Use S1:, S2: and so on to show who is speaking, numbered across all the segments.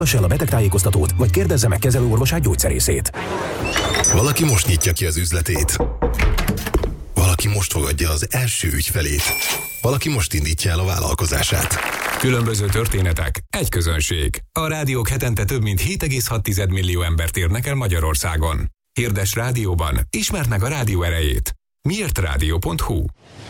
S1: Olvassa el a betegtájékoztatót, vagy kérdezze meg kezelőorvosát, gyógyszerészét.
S2: Valaki most nyitja ki az üzletét. Valaki most fogadja az első ügyfelét. Valaki most indítja el a vállalkozását.
S3: Különböző történetek, egy közönség. A rádiók hetente több mint 7,6 millió embert érnek el Magyarországon. Hirdess rádióban, ismerd meg a rádió erejét. Miértrádió.hu.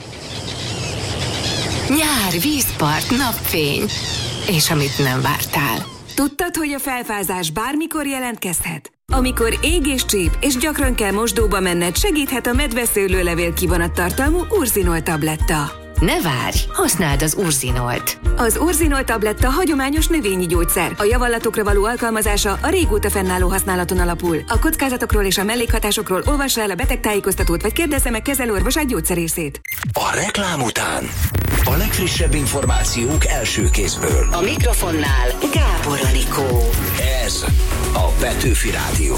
S4: Nyár, vízpart, napfény. És amit nem vártál.
S5: Tudtad, hogy a felfázás bármikor jelentkezhet? Amikor ég és csíp, és gyakran kell mosdóba menned, segíthet a medveszőlőlevél kivonattartalmú Urzinol tabletta.
S4: Ne várj, használd az Urzinolt.
S5: Az Urzinol tabletta hagyományos növényi gyógyszer. A javallatokra való alkalmazása a régóta fennálló használaton alapul. A kockázatokról és a mellékhatásokról olvassa el a betegtájékoztatót, vagy kérdezze meg kezelőorvosát, gyógyszerészét.
S6: A reklám után a legfrissebb információk első kézből.
S4: A mikrofonnál Gábor Anikó.
S6: Ez a Petőfi Rádió.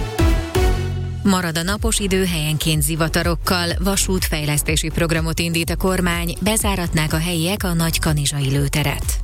S7: Marad a napos idő helyenként zivatarokkal, vasútfejlesztési programot indít a kormány, bezáratnák a helyiek a Nagykanizsai lőteret.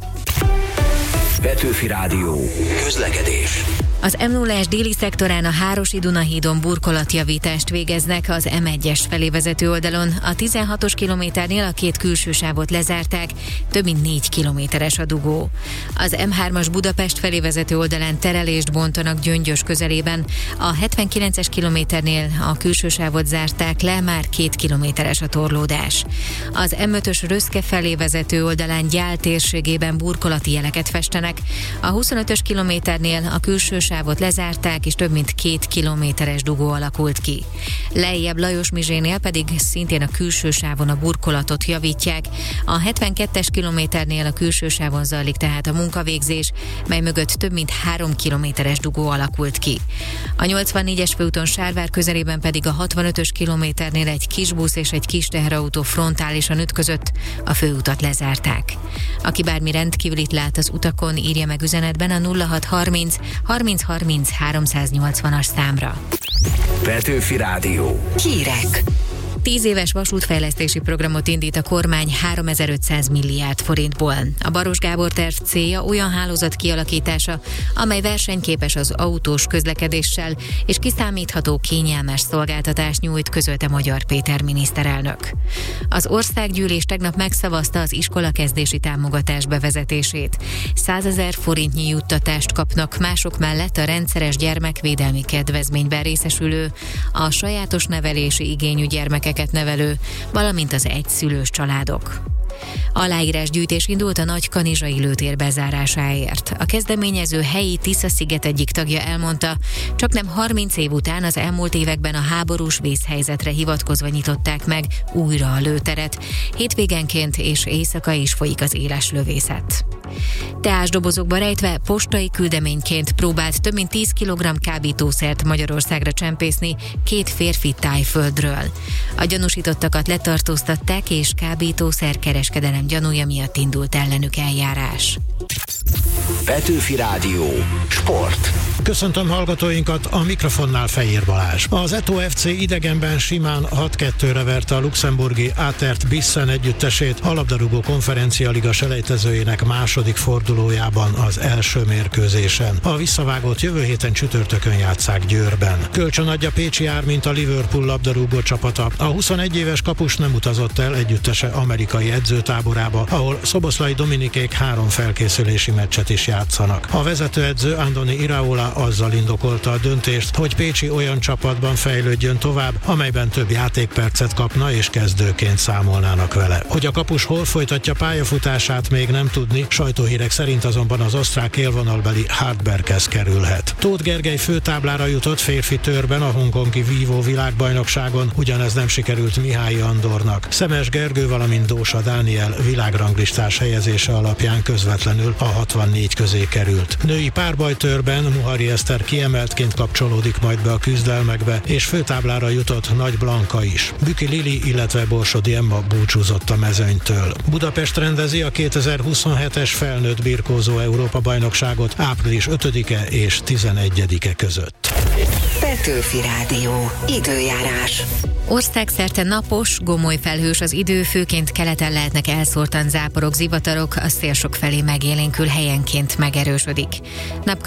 S6: Petőfi Rádió. Közlekedés.
S7: Az M0-es déli szektorán a Hárosi-Dunahídon burkolatjavítást végeznek az M1-es felé vezető oldalon. A 16-os kilométernél a két külső sávot lezárták, több mint 4 kilométeres a dugó. Az M3-as Budapest felé vezető oldalán terelést bontanak Gyöngyös közelében. A 79-es kilométernél a külső sávot zárták le, már 2 kilométeres a torlódás. Az M5-ös Röszke felé vezető oldalán Gyál térségében burkolati jeleket festenek. A 25-ös kilométernél a külső sávot lezárták, és több mint 2 kilométeres dugó alakult ki. Lejjebb Lajos Mizsénél pedig szintén a külső sávon a burkolatot javítják. A 72-es kilométernél a külső sávon zajlik tehát a munkavégzés, mely mögött több mint 3 kilométeres dugó alakult ki. A 84-es főúton Sárvár közelében pedig a 65-ös kilométernél egy kis busz és egy kis teherautó frontálisan ütközött, a főutat lezárták. Aki bármi rendkívülit lát az utakon, írja meg üzenetben a 0630 30 30 380-as számra.
S6: Petőfi Rádió.
S4: Hírek.
S7: 10 éves vasútfejlesztési programot indít a kormány 3500 milliárd forintból. A Baros Gábor terv célja olyan hálózat kialakítása, amely versenyképes az autós közlekedéssel, és kiszámítható, kényelmes szolgáltatást nyújt, közölte Magyar Péter miniszterelnök. Az országgyűlés tegnap megszavazta az iskolakezdési támogatás bevezetését. 100 000 forintnyi juttatást kapnak mások mellett a rendszeres gyermekvédelmi kedvezményben részesülő, a sajátos nevelési igényű gyermekeket nevelő, valamint az egyszülős családok. Aláírásgyűjtés indult a Nagykanizsai lőtér bezárásáért. A kezdeményező helyi Tisza-sziget egyik tagja elmondta, csaknem 30 év után az elmúlt években a háborús vészhelyzetre hivatkozva nyitották meg újra a lőteret. Hétvégenként és éjszaka is folyik az éles lövészet. Teásdobozokba rejtve postai küldeményként próbált több mint 10 kg kábítószert Magyarországra csempészni 2 férfi Tájföldről. A gyanúsítottakat letartóztatták, és kábítószer kereskedelem gyanúja miatt indult ellenük eljárás.
S6: Petőfi Rádió. Sport.
S8: Köszöntöm hallgatóinkat, a mikrofonnál Fejér Balázs. Az Eto FC idegenben simán 6-2-re verte a luxemburgi Átert Bissen együttesét a labdarúgó konferencialiga selejtezőjének második fordulójában az első mérkőzésen. A visszavágót jövő héten csütörtökön játsszák Győrben. Kölcsön adja Pécsi Ármint a Liverpool labdarúgó csapata. A 21 éves kapus nem utazott el együttese amerikai edzőtáborába, ahol Szoboszlai Dominikék 3 felkészülési meccset is játszanak. A vezetőedző Andoni Iraola azzal indokolta a döntést, hogy Pécsi olyan csapatban fejlődjön tovább, amelyben több játékpercet kapna és kezdőként számolnának vele. Hogy a kapus hol folytatja pályafutását, még nem tudni, sajtóhírek szerint azonban az osztrák élvonalbeli Hartberghez kerülhet. Tóth Gergely főtáblára jutott férfi törben a hongkongi vívó világbajnokságon, ugyanez nem sikerült Mihályi Andornak. Szemes Gergő, valamint Dósa Dániel világranglistás helyezése alapján közvetlenül a 64 közé került. Női párbajtőrben Muhari Eszter kiemeltként kapcsolódik majd be a küzdelmekbe, és főtáblára jutott Nagy Blanka is. Büki Lili, illetve Borsodi Emma búcsúzott a mezőnytől. Budapest rendezi a 2027-es felnőtt birkózó Európa-bajnokságot április 5-e és 11-e között.
S4: Petőfi Rádió. Időjárás.
S7: Országszerte napos, gomoly felhős az idő, főként keleten lehetnek elszórtan záporok, zivatarok, a szél sok felé megélénkül, helyenként megerősödik. Napközben